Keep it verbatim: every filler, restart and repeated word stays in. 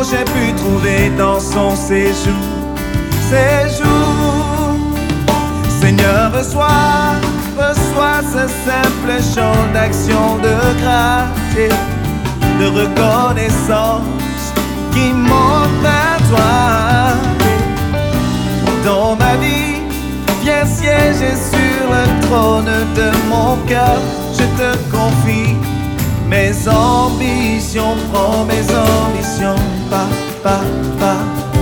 j'ai pu trouver dans son séjour, séjour. Seigneur, reçois, reçois ce simple chant d'action de grâce et de reconnaissance qui monte vers toi. Dans ma vie, viens siéger sur le trône de mon cœur. Je te confie mes ambitions, prends mes ambitions, pas, pas, pas.